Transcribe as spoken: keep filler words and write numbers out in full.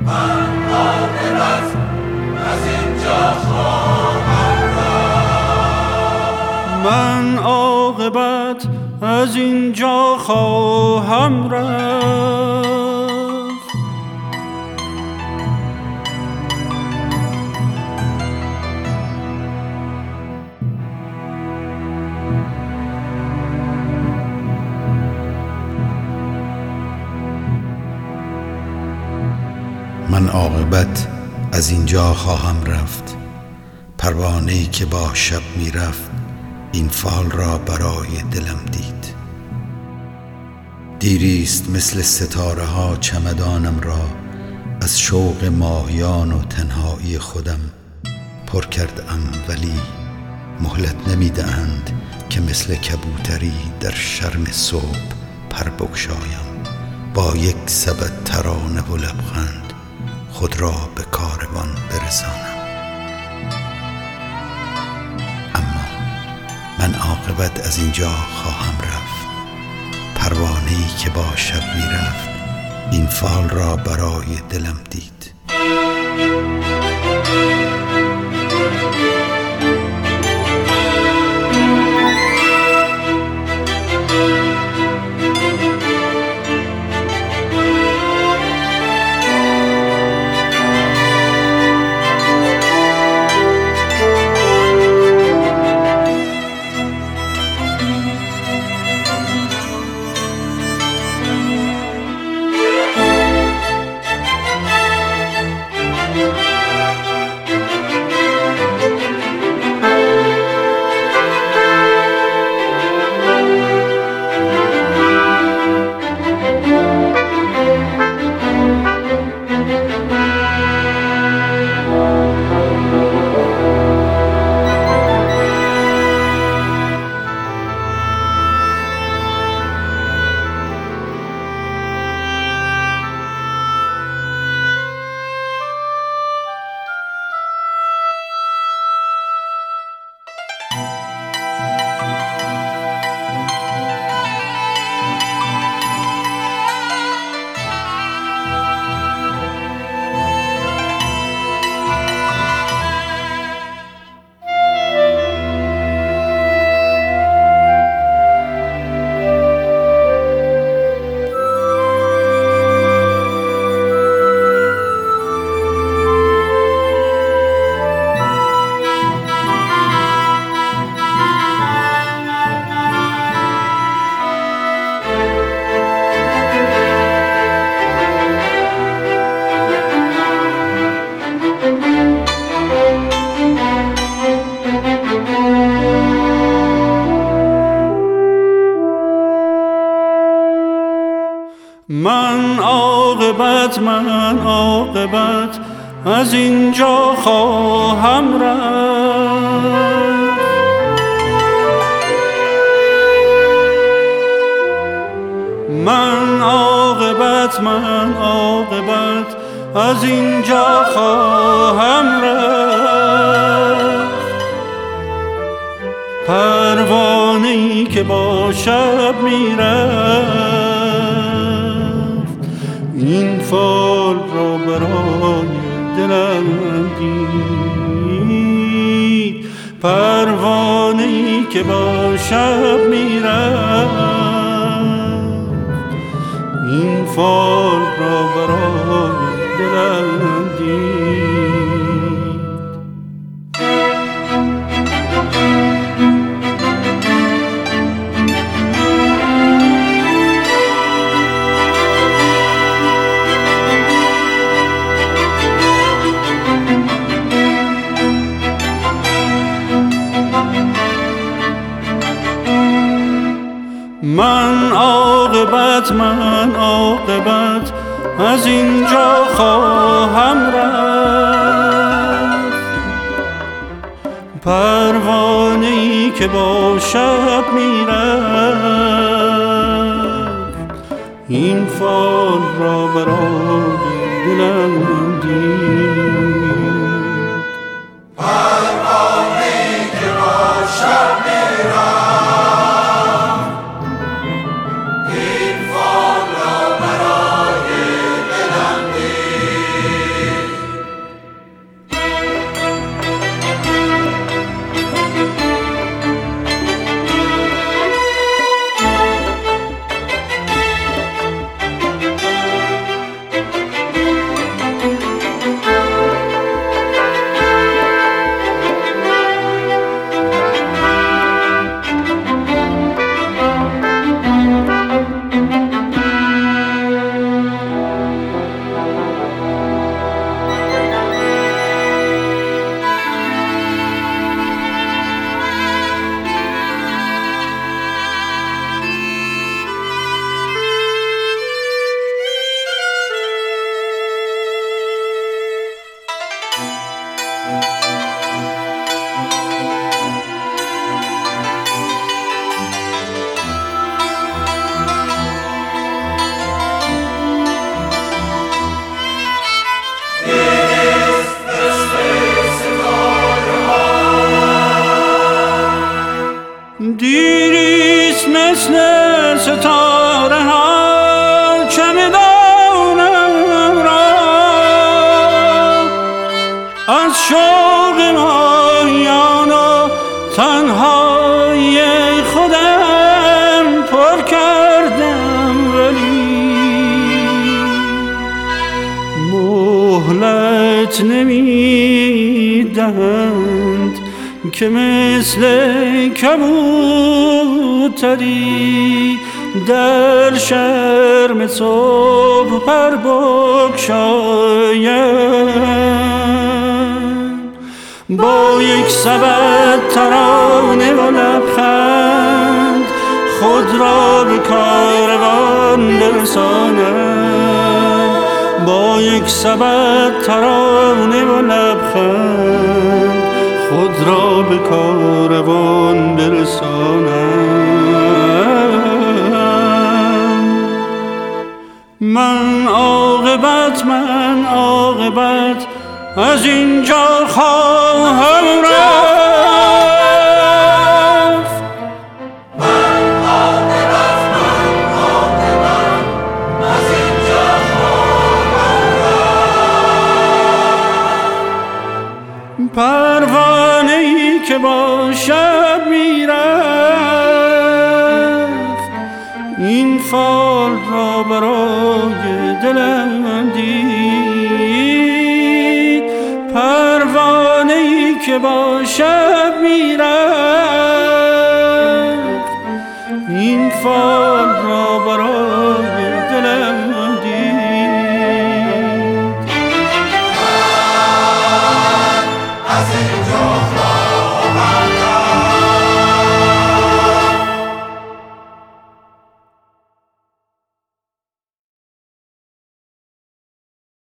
من عاقبت از اینجا خواهم رفت. من عاقبت از اینجا خواهم رفت. من عاقبت از اینجا خواهم رفت. پروانه‌ای که با شب می رفت این فال را برای دلم دید. دیریست مثل ستاره ها چمدانم را از شوق ماهیان و تنهایی خودم پر کردم، ولی مهلت نمی دهند که مثل کبوتری در شرم صبح پر بگشایم. با یک سبد ترانه و لبخند خود را به کاروان برسانم. اما من عاقبت از اینجا خواهم رفت. پروانه‌ای که با شب می رفت این فال را برای دلم دید. من عاقبت من عاقبت از اینجا خواهم رفت. من عاقبت من عاقبت از اینجا خواهم رفت. پروانه‌ای که با شب میرفت این فال را برای دلم دید. پروانه‌ای که با شب میرفت این فال را برای دلم دید. من عاقبت من عاقبت از اینجا خواهم رفت. پروانه‌ای که با شب میرفت این فال را برای دلم دید. پروانه‌ای که با شب میرفت این فال را برای دلم دید. مهلت نمیدهند که مثل کبوتری در شرم صبح پر بگشایم. با یک سبد ترانه و لبخند خود را به کاروان برسانم. با یک سبد ترانه و لبخند خود را به کاروان برسانم. من عاقبت من عاقبت از اینجا خواهم رفت. من عاقبت من عاقبت از اینجا خواهم رفت. پروانه‌ای که با شب میرفت این فال را برای دلم دید. پروانه‌ای که با شب میرفت این فال